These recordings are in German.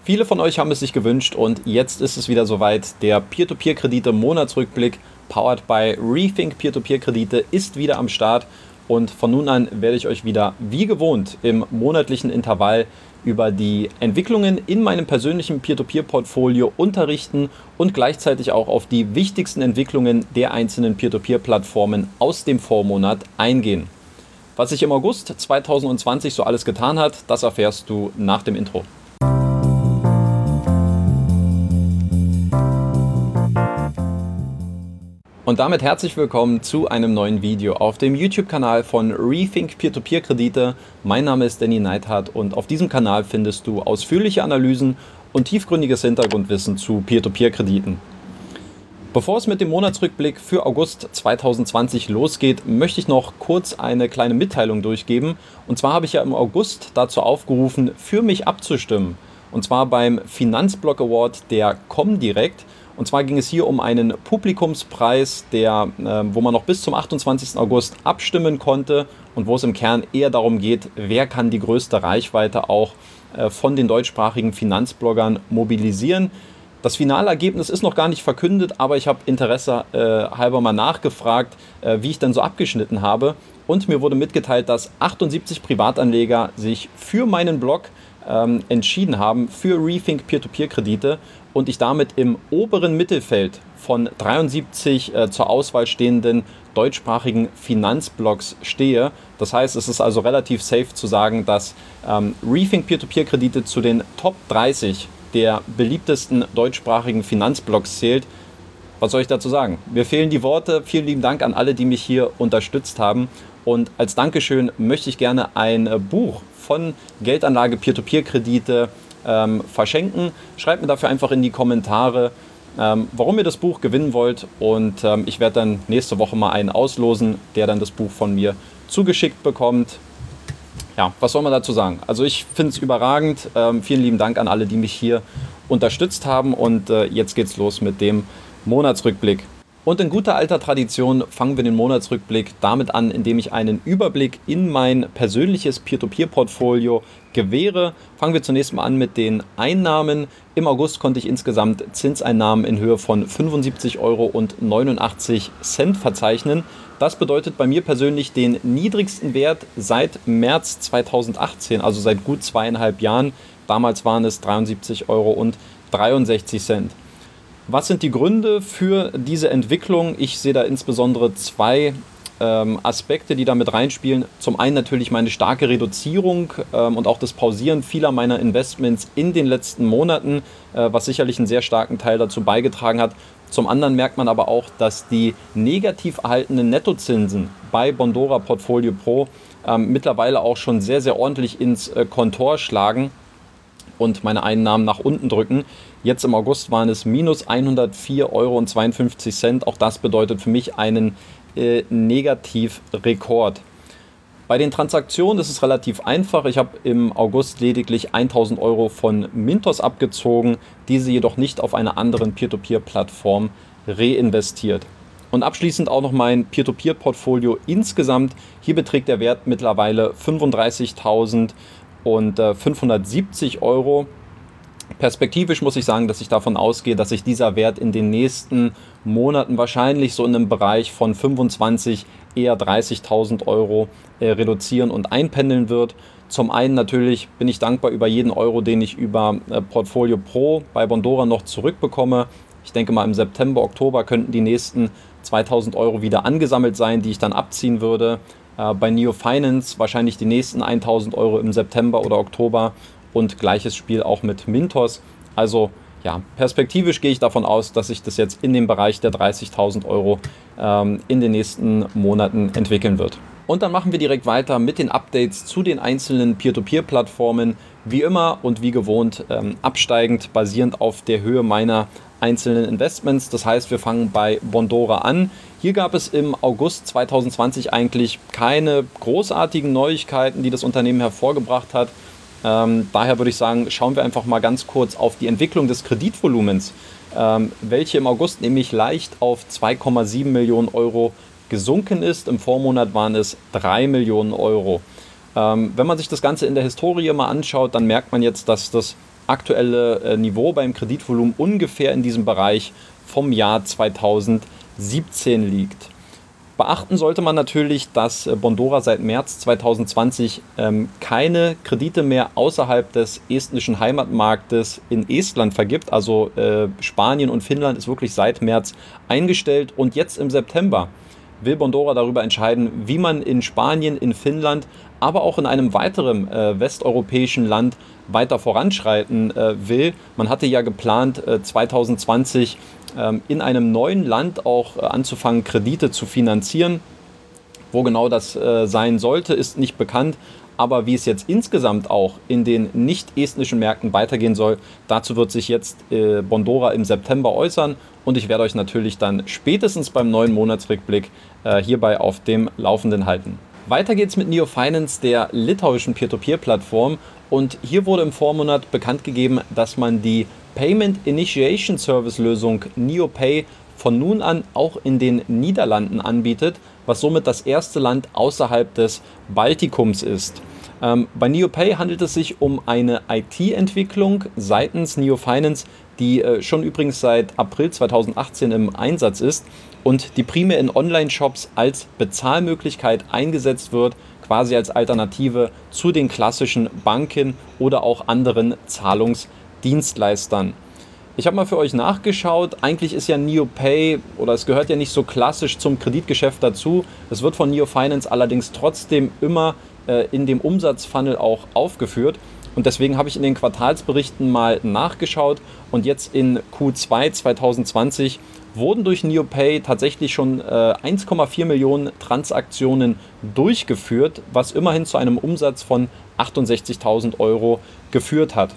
Viele von euch haben es sich gewünscht und jetzt ist es wieder soweit. Der Peer-to-Peer-Kredite-Monatsrückblick, powered by Rethink Peer-to-Peer-Kredite, ist wieder am Start. Und von nun an werde ich euch wieder wie gewohnt im monatlichen Intervall über die Entwicklungen in meinem persönlichen Peer-to-Peer-Portfolio unterrichten und gleichzeitig auch auf die wichtigsten Entwicklungen der einzelnen Peer-to-Peer-Plattformen aus dem Vormonat eingehen. Was sich im August 2020 so alles getan hat, das erfährst du nach dem Intro. Und damit herzlich willkommen zu einem neuen Video auf dem YouTube-Kanal von Rethink Peer-to-Peer-Kredite. Mein Name ist Danny Neithardt und auf diesem Kanal findest du ausführliche Analysen und tiefgründiges Hintergrundwissen zu Peer-to-Peer-Krediten. Bevor es mit dem Monatsrückblick für August 2020 losgeht, möchte ich noch kurz eine kleine Mitteilung durchgeben. Und zwar habe ich ja im August dazu aufgerufen, für mich abzustimmen. Und zwar beim Finanzblock Award der Comdirect. Und zwar ging es hier um einen Publikumspreis, wo man noch bis zum 28. August abstimmen konnte und wo es im Kern eher darum geht, wer kann die größte Reichweite auch von den deutschsprachigen Finanzbloggern mobilisieren. Das finale Ergebnis ist noch gar nicht verkündet, aber ich habe Interesse halber mal nachgefragt, wie ich denn so abgeschnitten habe. Und mir wurde mitgeteilt, dass 78 Privatanleger sich für meinen Blog entschieden haben, für Rethink Peer-to-Peer-Kredite und ich damit im oberen Mittelfeld von 73 zur Auswahl stehenden deutschsprachigen Finanzblogs stehe. Das heißt, es ist also relativ safe zu sagen, dass Rethink Peer-to-Peer-Kredite zu den Top 30 der beliebtesten deutschsprachigen Finanzblogs zählt. Was soll ich dazu sagen? Mir fehlen die Worte. Vielen lieben Dank an alle, die mich hier unterstützt haben. Und als Dankeschön möchte ich gerne ein Buch von Geldanlage Peer-to-Peer-Kredite verschenken. Schreibt mir dafür einfach in die Kommentare, warum ihr das Buch gewinnen wollt. Und ich werde dann nächste Woche mal einen auslosen, der dann das Buch von mir zugeschickt bekommt. Ja, was soll man dazu sagen? Also ich finde es überragend. Vielen lieben Dank an alle, die mich hier unterstützt haben. Und jetzt geht's los mit dem Monatsrückblick. Und in guter alter Tradition fangen wir den Monatsrückblick damit an, indem ich einen Überblick in mein persönliches Peer-to-Peer-Portfolio gewähre. Fangen wir zunächst mal an mit den Einnahmen. Im August konnte ich insgesamt Zinseinnahmen in Höhe von 75,89 € verzeichnen. Das bedeutet bei mir persönlich den niedrigsten Wert seit März 2018, also seit gut 2,5 Jahren. Damals waren es 73,63 €. Was sind die Gründe für diese Entwicklung? Ich sehe da insbesondere zwei Aspekte, die da mit reinspielen. Zum einen natürlich meine starke Reduzierung und auch das Pausieren vieler meiner Investments in den letzten Monaten, was sicherlich einen sehr starken Teil dazu beigetragen hat. Zum anderen merkt man aber auch, dass die negativ erhaltenen Nettozinsen bei Bondora Portfolio Pro mittlerweile auch schon sehr, sehr ordentlich ins Kontor schlagen und meine Einnahmen nach unten drücken. Jetzt im August waren es minus 104,52 €. Auch das bedeutet für mich einen Negativrekord. Bei den Transaktionen ist es relativ einfach. Ich habe im August lediglich 1.000 € von Mintos abgezogen, diese jedoch nicht auf einer anderen Peer-to-Peer-Plattform reinvestiert. Und abschließend auch noch mein Peer-to-Peer-Portfolio insgesamt. Hier beträgt der Wert mittlerweile 35.570 €. Perspektivisch muss ich sagen, dass ich davon ausgehe, dass sich dieser Wert in den nächsten Monaten wahrscheinlich so in einem Bereich von 25.000, eher 30.000 € reduzieren und einpendeln wird. Zum einen natürlich bin ich dankbar über jeden Euro, den ich über Portfolio Pro bei Bondora noch zurückbekomme. Ich denke mal im September, Oktober könnten die nächsten 2.000 € wieder angesammelt sein, die ich dann abziehen würde. Bei Neo Finance wahrscheinlich die nächsten 1.000 € im September oder Oktober. Und gleiches Spiel auch mit Mintos. Also ja, perspektivisch gehe ich davon aus, dass sich das jetzt in dem Bereich der 30.000 € in den nächsten Monaten entwickeln wird. Und dann machen wir direkt weiter mit den Updates zu den einzelnen Peer-to-Peer-Plattformen. Wie immer und wie gewohnt absteigend, basierend auf der Höhe meiner einzelnen Investments. Das heißt, wir fangen bei Bondora an. Hier gab es im August 2020 eigentlich keine großartigen Neuigkeiten, die das Unternehmen hervorgebracht hat. Daher würde ich sagen, schauen wir einfach mal ganz kurz auf die Entwicklung des Kreditvolumens, welche im August nämlich leicht auf 2,7 Millionen € gesunken ist. Im Vormonat waren es 3 Millionen €. Wenn man sich das Ganze in der Historie mal anschaut, dann merkt man jetzt, dass das aktuelle Niveau beim Kreditvolumen ungefähr in diesem Bereich vom Jahr 2017 liegt. Beachten sollte man natürlich, dass Bondora seit März 2020 keine Kredite mehr außerhalb des estnischen Heimatmarktes in Estland vergibt. Also Spanien und Finnland ist wirklich seit März eingestellt und jetzt im September will Bondora darüber entscheiden, wie man in Spanien, in Finnland, aber auch in einem weiteren westeuropäischen Land weiter voranschreiten will. Man hatte ja geplant, 2020 in einem neuen Land auch anzufangen, Kredite zu finanzieren. Wo genau das sein sollte, ist nicht bekannt. Aber wie es jetzt insgesamt auch in den nicht-estnischen Märkten weitergehen soll, dazu wird sich jetzt Bondora im September äußern. Und ich werde euch natürlich dann spätestens beim neuen Monatsrückblick hierbei auf dem Laufenden halten. Weiter geht's mit Neo Finance, der litauischen Peer-to-Peer-Plattform. Und hier wurde im Vormonat bekannt gegeben, dass man die Payment Initiation Service Lösung NeoPay von nun an auch in den Niederlanden anbietet, was somit das erste Land außerhalb des Baltikums ist. Bei NeoPay handelt es sich um eine IT-Entwicklung seitens Neo Finance, die schon übrigens seit April 2018 im Einsatz ist und die primär in Online-Shops als Bezahlmöglichkeit eingesetzt wird, quasi als Alternative zu den klassischen Banken oder auch anderen Zahlungsdienstleistern. Ich habe mal für euch nachgeschaut, eigentlich ist ja NeoPay oder es gehört ja nicht so klassisch zum Kreditgeschäft dazu. Es wird von Neo Finance allerdings trotzdem immer in dem Umsatzfunnel auch aufgeführt. Und deswegen habe ich in den Quartalsberichten mal nachgeschaut und jetzt in Q2 2020 wurden durch NeoPay tatsächlich schon 1,4 Millionen Transaktionen durchgeführt, was immerhin zu einem Umsatz von 68.000 Euro geführt hat.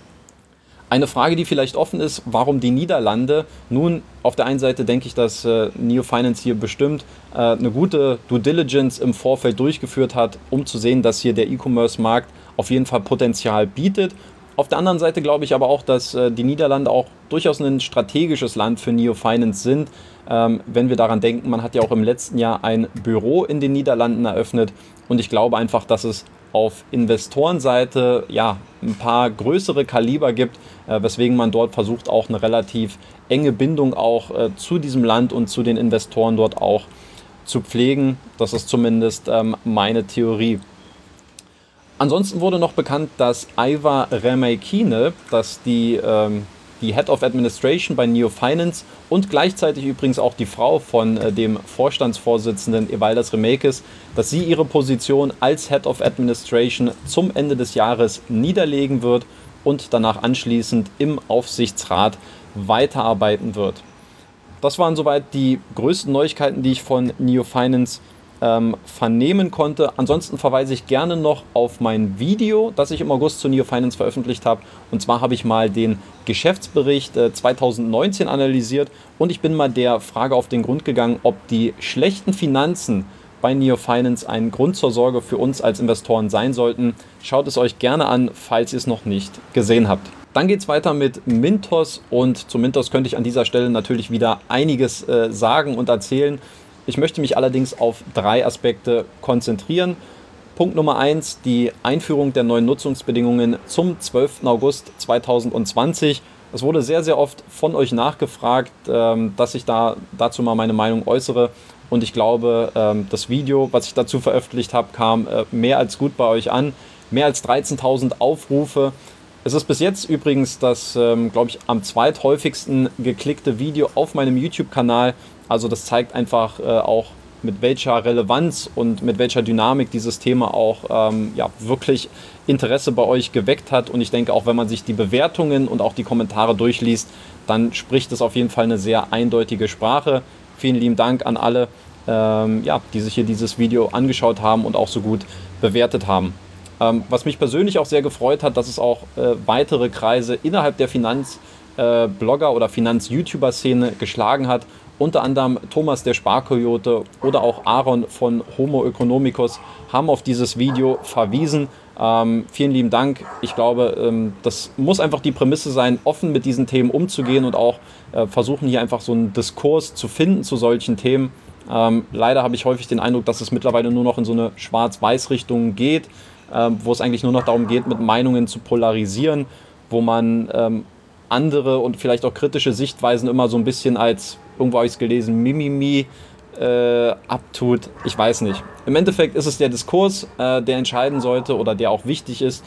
Eine Frage, die vielleicht offen ist, warum die Niederlande? Nun, auf der einen Seite denke ich, dass Neo Finance hier bestimmt eine gute Due Diligence im Vorfeld durchgeführt hat, um zu sehen, dass hier der E-Commerce-Markt auf jeden Fall Potenzial bietet. Auf der anderen Seite glaube ich aber auch, dass die Niederlande auch durchaus ein strategisches Land für Neo Finance sind. Wenn wir daran denken, man hat ja auch im letzten Jahr ein Büro in den Niederlanden eröffnet und ich glaube einfach, dass es auf Investorenseite ja ein paar größere Kaliber gibt, weswegen man dort versucht, auch eine relativ enge Bindung auch zu diesem Land und zu den Investoren dort auch zu pflegen. Das ist zumindest meine Theorie. Ansonsten wurde noch bekannt, dass Aiva Remeikine, dass die Head of Administration bei Neo Finance und gleichzeitig übrigens auch die Frau von dem Vorstandsvorsitzenden Evaldas Remeikis, dass sie ihre Position als Head of Administration zum Ende des Jahres niederlegen wird und danach anschließend im Aufsichtsrat weiterarbeiten wird. Das waren soweit die größten Neuigkeiten, die ich von Neo Finance vernehmen konnte. Ansonsten verweise ich gerne noch auf mein Video, das ich im August zu Neo Finance veröffentlicht habe. Und zwar habe ich mal den Geschäftsbericht 2019 analysiert und ich bin mal der Frage auf den Grund gegangen, ob die schlechten Finanzen bei Neo Finance ein Grund zur Sorge für uns als Investoren sein sollten. Schaut es euch gerne an, falls ihr es noch nicht gesehen habt. Dann geht es weiter mit Mintos und zu Mintos könnte ich an dieser Stelle natürlich wieder einiges sagen und erzählen. Ich möchte mich allerdings auf 3 Aspekte konzentrieren. Punkt Nummer 1, die Einführung der neuen Nutzungsbedingungen zum 12. August 2020. Es wurde sehr, sehr oft von euch nachgefragt, dass ich dazu mal meine Meinung äußere. Und ich glaube, das Video, was ich dazu veröffentlicht habe, kam mehr als gut bei euch an. Mehr als 13.000 Aufrufe. Es ist bis jetzt übrigens das, glaube ich, am zweithäufigsten geklickte Video auf meinem YouTube-Kanal. Also das zeigt einfach auch, mit welcher Relevanz und mit welcher Dynamik dieses Thema auch wirklich Interesse bei euch geweckt hat. Und ich denke, auch wenn man sich die Bewertungen und auch die Kommentare durchliest, dann spricht es auf jeden Fall eine sehr eindeutige Sprache. Vielen lieben Dank an alle, die sich hier dieses Video angeschaut haben und auch so gut bewertet haben. Was mich persönlich auch sehr gefreut hat, dass es auch weitere Kreise innerhalb der Finanzblogger- oder Finanz-YouTuber-Szene geschlagen hat. Unter anderem Thomas der Sparkoyote oder auch Aaron von Homo Economicus haben auf dieses Video verwiesen. Vielen lieben Dank. Ich glaube, das muss einfach die Prämisse sein, offen mit diesen Themen umzugehen und auch versuchen hier einfach so einen Diskurs zu finden zu solchen Themen. Leider habe ich häufig den Eindruck, dass es mittlerweile nur noch in so eine Schwarz-Weiß-Richtung geht, wo es eigentlich nur noch darum geht, mit Meinungen zu polarisieren. wo man andere und vielleicht auch kritische Sichtweisen immer so ein bisschen als, irgendwo habe ich es gelesen, Mimimi abtut. Ich weiß nicht. Im Endeffekt ist es der Diskurs, der entscheiden sollte oder der auch wichtig ist.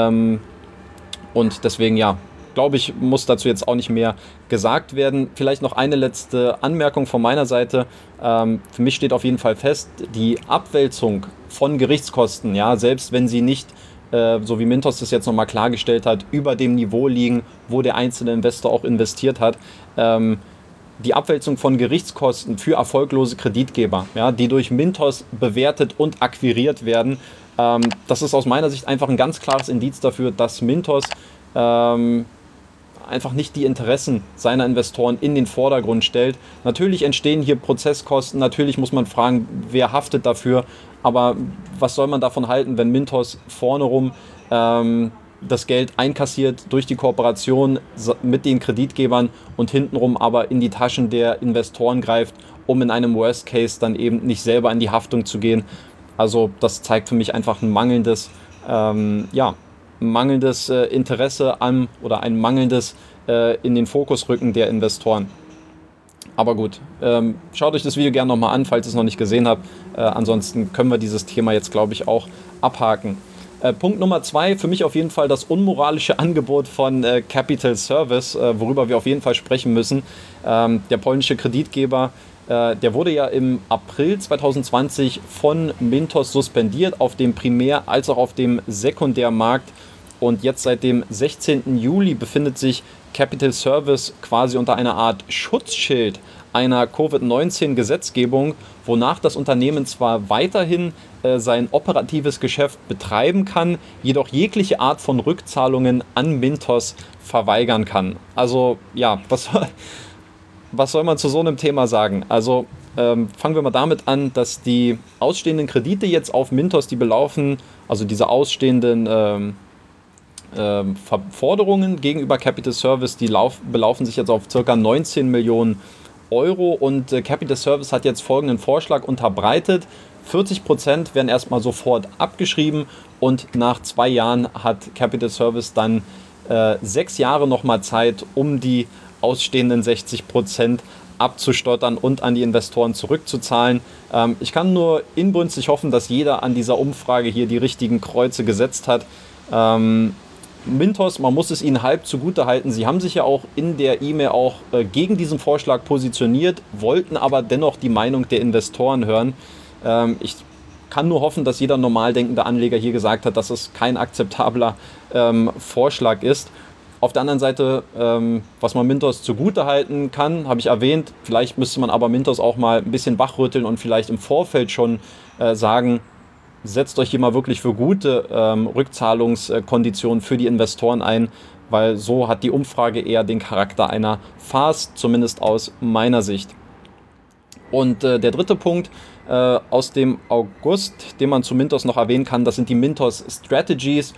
Und deswegen, ja, glaube ich, muss dazu jetzt auch nicht mehr gesagt werden. Vielleicht noch eine letzte Anmerkung von meiner Seite. Für mich steht auf jeden Fall fest, die Abwälzung von Gerichtskosten, ja, selbst wenn sie nicht, so wie Mintos das jetzt nochmal klargestellt hat, über dem Niveau liegen, wo der einzelne Investor auch investiert hat, die Abwälzung von Gerichtskosten für erfolglose Kreditgeber, ja, die durch Mintos bewertet und akquiriert werden, das ist aus meiner Sicht einfach ein ganz klares Indiz dafür, dass Mintos einfach nicht die Interessen seiner Investoren in den Vordergrund stellt. Natürlich entstehen hier Prozesskosten, natürlich muss man fragen, wer haftet dafür, aber was soll man davon halten, wenn Mintos vorne rum das Geld einkassiert durch die Kooperation mit den Kreditgebern und hintenrum aber in die Taschen der Investoren greift, um in einem Worst Case dann eben nicht selber in die Haftung zu gehen. Also das zeigt für mich einfach ein mangelndes Interesse an oder ein mangelndes in den Fokus rücken der Investoren. Aber gut, schaut euch das Video gerne nochmal an, falls ihr es noch nicht gesehen habt. Ansonsten können wir dieses Thema jetzt, glaube ich, auch abhaken. Punkt Nummer 2, für mich auf jeden Fall das unmoralische Angebot von Capital Service, worüber wir auf jeden Fall sprechen müssen. Der polnische Kreditgeber, der wurde ja im April 2020 von Mintos suspendiert, auf dem Primär- als auch auf dem Sekundärmarkt. Und jetzt seit dem 16. Juli befindet sich Capital Service quasi unter einer Art Schutzschild einer Covid-19-Gesetzgebung, wonach das Unternehmen zwar weiterhin sein operatives Geschäft betreiben kann, jedoch jegliche Art von Rückzahlungen an Mintos verweigern kann. Also ja, was soll man zu so einem Thema sagen? Also fangen wir mal damit an, dass die ausstehenden Kredite jetzt auf Mintos, die belaufen, also diese ausstehenden Forderungen gegenüber Capital Service, die belaufen sich jetzt auf ca. 19 Millionen Euro und Capital Service hat jetzt folgenden Vorschlag unterbreitet. 40% werden erstmal sofort abgeschrieben und nach 2 Jahren hat Capital Service dann 6 Jahre nochmal Zeit, um die ausstehenden 60% abzustottern und an die Investoren zurückzuzahlen. Ich kann nur inbrünstig hoffen, dass jeder an dieser Umfrage hier die richtigen Kreuze gesetzt hat. Mintos, man muss es ihnen halb zugute halten, sie haben sich ja auch in der E-Mail auch gegen diesen Vorschlag positioniert, wollten aber dennoch die Meinung der Investoren hören. Ich kann nur hoffen, dass jeder normal denkende Anleger hier gesagt hat, dass es kein akzeptabler Vorschlag ist. Auf der anderen Seite, was man Mintos zugute halten kann, habe ich erwähnt, vielleicht müsste man aber Mintos auch mal ein bisschen wachrütteln und vielleicht im Vorfeld schon sagen, setzt euch hier mal wirklich für gute Rückzahlungskonditionen für die Investoren ein, weil so hat die Umfrage eher den Charakter einer Farce, zumindest aus meiner Sicht. Und der dritte Punkt aus dem August, den man zu Mintos noch erwähnen kann, das sind die Mintos Strategies.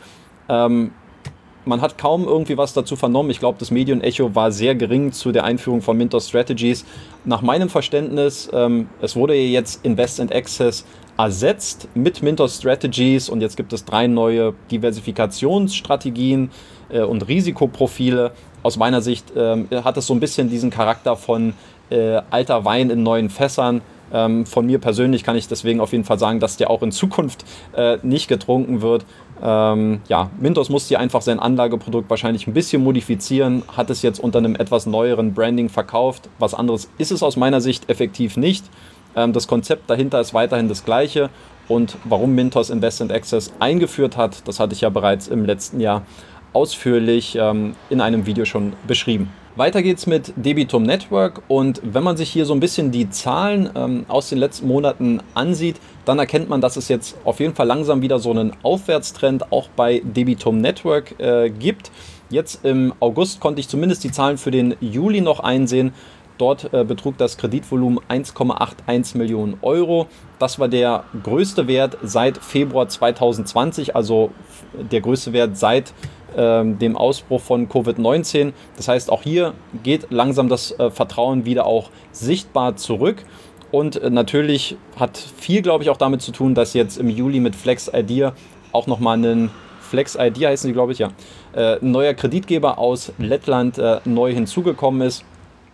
Man hat kaum irgendwie was dazu vernommen. Ich glaube, das Medienecho war sehr gering zu der Einführung von Mintos Strategies. Nach meinem Verständnis, es wurde jetzt Invest and Access ersetzt mit Mintos Strategies und jetzt gibt es 3 neue Diversifikationsstrategien und Risikoprofile. Aus meiner Sicht hat es so ein bisschen diesen Charakter von alter Wein in neuen Fässern. Von mir persönlich kann ich deswegen auf jeden Fall sagen, dass der auch in Zukunft nicht getrunken wird. Mintos muss hier einfach sein Anlageprodukt wahrscheinlich ein bisschen modifizieren, hat es jetzt unter einem etwas neueren Branding verkauft. Was anderes ist es aus meiner Sicht effektiv nicht. Das Konzept dahinter ist weiterhin das gleiche und warum Mintos Invest and Access eingeführt hat, das hatte ich ja bereits im letzten Jahr ausführlich in einem Video schon beschrieben. Weiter geht's mit Debitum Network und wenn man sich hier so ein bisschen die Zahlen aus den letzten Monaten ansieht, dann erkennt man, dass es jetzt auf jeden Fall langsam wieder so einen Aufwärtstrend auch bei Debitum Network gibt. Jetzt im August konnte ich zumindest die Zahlen für den Juli noch einsehen. Dort betrug das Kreditvolumen 1,81 Millionen Euro. Das war der größte Wert seit Februar 2020, also der größte Wert seit dem Ausbruch von Covid-19. Das heißt, auch hier geht langsam das Vertrauen wieder auch sichtbar zurück. Und natürlich hat viel, glaube ich, auch damit zu tun, dass jetzt im Juli mit Flex Idea auch nochmal ein Flex ID heißen sie, glaube ich, ja, ein neuer Kreditgeber aus Lettland neu hinzugekommen ist.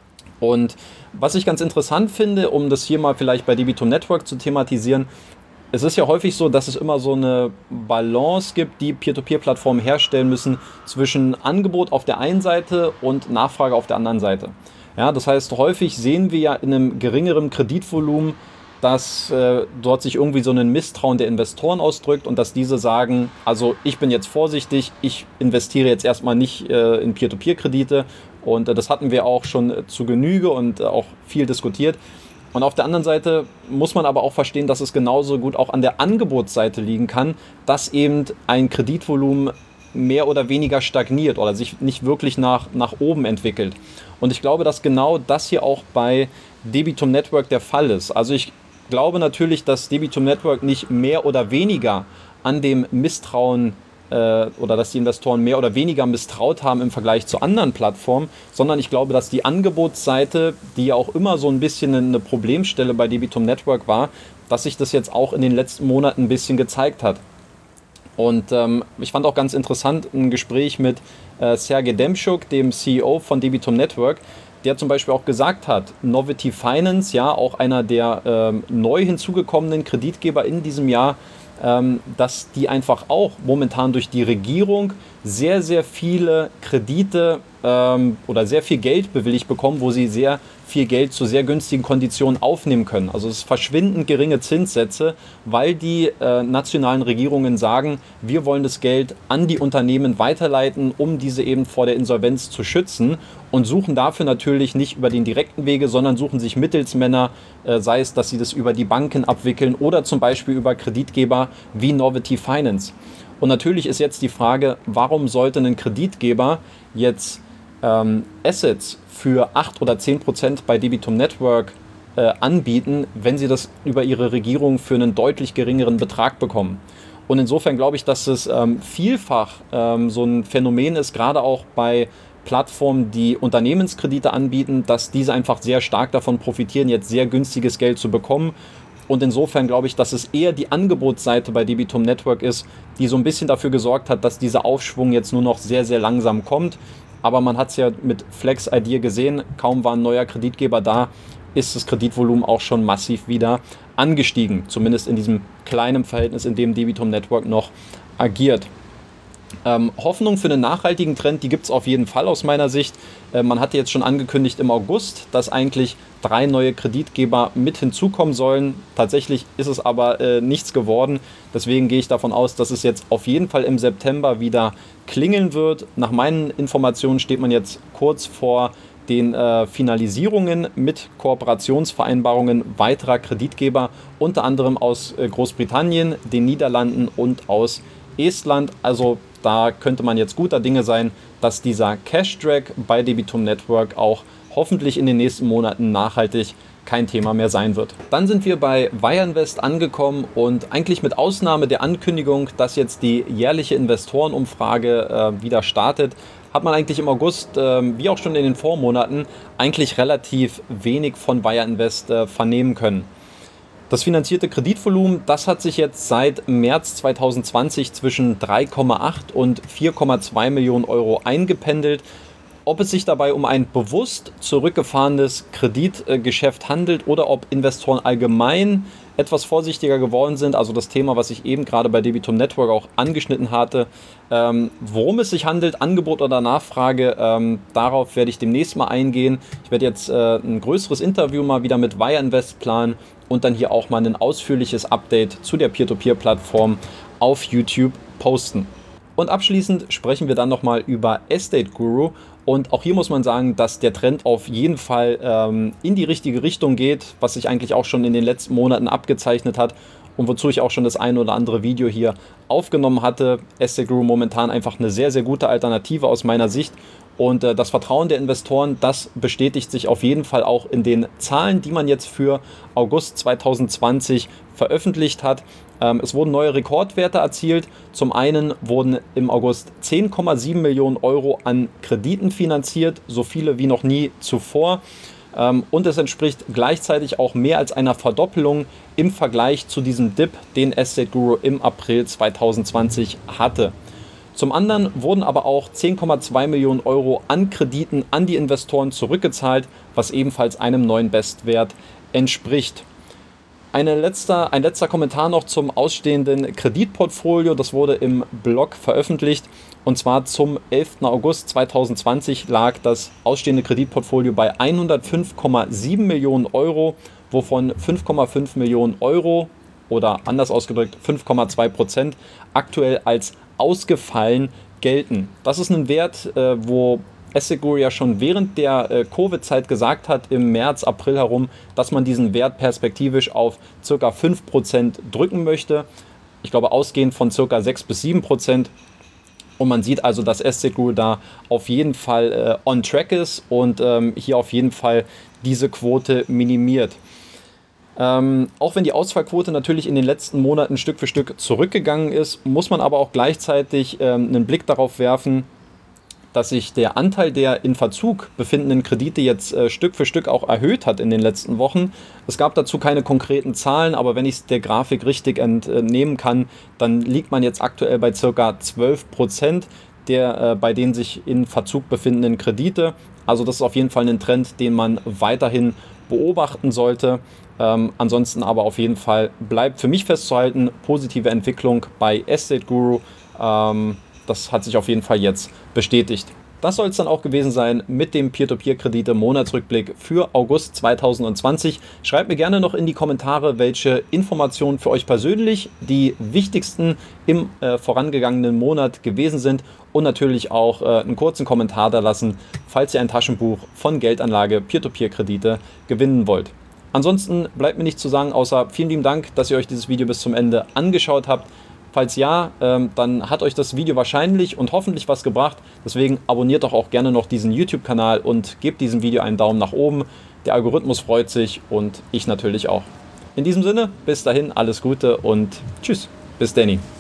Und was ich ganz interessant finde, um das hier mal vielleicht bei Debitum Network zu thematisieren, es ist ja häufig so, dass es immer so eine Balance gibt, die Peer-to-Peer-Plattformen herstellen müssen zwischen Angebot auf der einen Seite und Nachfrage auf der anderen Seite. Ja, das heißt, häufig sehen wir ja in einem geringeren Kreditvolumen, dass dort sich irgendwie so ein Misstrauen der Investoren ausdrückt und dass diese sagen, also ich bin jetzt vorsichtig, ich investiere jetzt erstmal nicht in Peer-to-Peer-Kredite und das hatten wir auch schon zu Genüge und auch viel diskutiert. Und auf der anderen Seite muss man aber auch verstehen, dass es genauso gut auch an der Angebotsseite liegen kann, dass eben ein Kreditvolumen mehr oder weniger stagniert oder sich nicht wirklich nach oben entwickelt. Und ich glaube, dass genau das hier auch bei Debitum Network der Fall ist. Also ich glaube natürlich, dass Debitum Network nicht mehr oder weniger an dem Misstrauen oder dass die Investoren mehr oder weniger misstraut haben im Vergleich zu anderen Plattformen, sondern ich glaube, dass die Angebotsseite, die ja auch immer so ein bisschen eine Problemstelle bei Debitum Network war, dass sich das jetzt auch in den letzten Monaten ein bisschen gezeigt hat. Und ich fand auch ganz interessant ein Gespräch mit Sergej Demschuk, dem CEO von Debitum Network, der zum Beispiel auch gesagt hat, Novity Finance, ja, auch einer der neu hinzugekommenen Kreditgeber in diesem Jahr, dass die einfach auch momentan durch die Regierung sehr, sehr viele Kredite oder sehr viel Geld bewilligt bekommen, wo sie sehr viel Geld zu sehr günstigen Konditionen aufnehmen können. Also es ist verschwindend geringe Zinssätze, weil die nationalen Regierungen sagen, wir wollen das Geld an die Unternehmen weiterleiten, um diese eben vor der Insolvenz zu schützen und suchen dafür natürlich nicht über den direkten Wege, sondern suchen sich Mittelsmänner, sei es, dass sie das über die Banken abwickeln oder zum Beispiel über Kreditgeber wie Novity Finance. Und natürlich ist jetzt die Frage, warum sollte ein Kreditgeber jetzt Assets für 8 oder 10% bei Debitum Network anbieten, wenn sie das über ihre Regierung für einen deutlich geringeren Betrag bekommen. Und insofern glaube ich, dass es vielfach so ein Phänomen ist, gerade auch bei Plattformen, die Unternehmenskredite anbieten, dass diese einfach sehr stark davon profitieren, jetzt sehr günstiges Geld zu bekommen. Und insofern glaube ich, dass es eher die Angebotsseite bei Debitum Network ist, die so ein bisschen dafür gesorgt hat, dass dieser Aufschwung jetzt nur noch sehr, sehr langsam kommt. Aber man hat es ja mit Flex ID gesehen, kaum war ein neuer Kreditgeber da, ist das Kreditvolumen auch schon massiv wieder angestiegen. Zumindest in diesem kleinen Verhältnis, in dem Debitum Network noch agiert. Hoffnung für einen nachhaltigen Trend, die gibt es auf jeden Fall aus meiner Sicht. Man hatte jetzt schon angekündigt im August, dass eigentlich 3 neue Kreditgeber mit hinzukommen sollen. Tatsächlich ist es aber nichts geworden. Deswegen gehe ich davon aus, dass es jetzt auf jeden Fall im September wieder klingeln wird. Nach meinen Informationen steht man jetzt kurz vor den Finalisierungen mit Kooperationsvereinbarungen weiterer Kreditgeber, unter anderem aus Großbritannien, den Niederlanden und aus Estland. Also da könnte man jetzt guter Dinge sein, dass dieser Cash-Drag bei Debitum Network auch hoffentlich in den nächsten Monaten nachhaltig kein Thema mehr sein wird. Dann sind wir bei Wireinvest angekommen und eigentlich mit Ausnahme der Ankündigung, dass jetzt die jährliche Investorenumfrage wieder startet, hat man eigentlich im August, wie auch schon in den Vormonaten, eigentlich relativ wenig von Wireinvest vernehmen können. Das finanzierte Kreditvolumen, das hat sich jetzt seit März 2020 zwischen 3,8 und 4,2 Millionen Euro eingependelt. Ob es sich dabei um ein bewusst zurückgefahrenes Kreditgeschäft handelt oder ob Investoren allgemein etwas vorsichtiger geworden sind, also das Thema, was ich eben gerade bei Debitum Network auch angeschnitten hatte, worum es sich handelt, Angebot oder Nachfrage, darauf werde ich demnächst mal eingehen. Ich werde jetzt ein größeres Interview mal wieder mit Wireinvest planen und dann hier auch mal ein ausführliches Update zu der Peer-to-Peer-Plattform auf YouTube posten. Und abschließend sprechen wir dann nochmal über Estate Guru. Und auch hier muss man sagen, dass der Trend auf jeden Fall in die richtige Richtung geht, was sich eigentlich auch schon in den letzten Monaten abgezeichnet hat und wozu ich auch schon das ein oder andere Video hier aufgenommen hatte. Estate Guru momentan einfach eine sehr, sehr gute Alternative aus meiner Sicht. Und das Vertrauen der Investoren, das bestätigt sich auf jeden Fall auch in den Zahlen, die man jetzt für August 2020 veröffentlicht hat. Es wurden neue Rekordwerte erzielt. Zum einen wurden im August 10,7 Millionen Euro an Krediten finanziert, so viele wie noch nie zuvor. Und es entspricht gleichzeitig auch mehr als einer Verdoppelung im Vergleich zu diesem Dip, den Estate Guru im April 2020 hatte. Zum anderen wurden aber auch 10,2 Millionen Euro an Krediten an die Investoren zurückgezahlt, was ebenfalls einem neuen Bestwert entspricht. Ein letzter Kommentar noch zum ausstehenden Kreditportfolio. Das wurde im Blog veröffentlicht. Und zwar zum 11. August 2020 lag das ausstehende Kreditportfolio bei 105,7 Millionen Euro, wovon 5,5 Millionen Euro oder anders ausgedrückt 5,2% aktuell als ausgefallen gelten. Das ist ein Wert, wo Asset Guru ja schon während der Covid-Zeit gesagt hat, im März, April herum, dass man diesen Wert perspektivisch auf ca. 5% drücken möchte. Ich glaube, ausgehend von ca. 6 bis 7%. Und man sieht also, dass Asset Guru da auf jeden Fall on track ist und hier auf jeden Fall diese Quote minimiert. Auch wenn die Ausfallquote natürlich in den letzten Monaten Stück für Stück zurückgegangen ist, muss man aber auch gleichzeitig einen Blick darauf werfen, dass sich der Anteil der in Verzug befindenden Kredite jetzt Stück für Stück auch erhöht hat in den letzten Wochen. Es gab dazu keine konkreten Zahlen, aber wenn ich es der Grafik richtig entnehmen kann, dann liegt man jetzt aktuell bei ca. 12% der bei den sich in Verzug befindenden Kredite. Also das ist auf jeden Fall ein Trend, den man weiterhin beobachten sollte. Ansonsten aber auf jeden Fall bleibt für mich festzuhalten, positive Entwicklung bei Asset Guru. Das hat sich auf jeden Fall jetzt bestätigt. Das soll es dann auch gewesen sein mit dem Peer-to-Peer-Kredite-Monatsrückblick für August 2020. Schreibt mir gerne noch in die Kommentare, welche Informationen für euch persönlich die wichtigsten im vorangegangenen Monat gewesen sind und natürlich auch einen kurzen Kommentar da lassen, falls ihr ein Taschenbuch von Geldanlage Peer-to-Peer-Kredite gewinnen wollt. Ansonsten bleibt mir nichts zu sagen, außer vielen lieben Dank, dass ihr euch dieses Video bis zum Ende angeschaut habt. Falls ja, dann hat euch das Video wahrscheinlich und hoffentlich was gebracht. Deswegen abonniert doch auch gerne noch diesen YouTube-Kanal und gebt diesem Video einen Daumen nach oben. Der Algorithmus freut sich und ich natürlich auch. In diesem Sinne, bis dahin, alles Gute und tschüss. Bis Danny.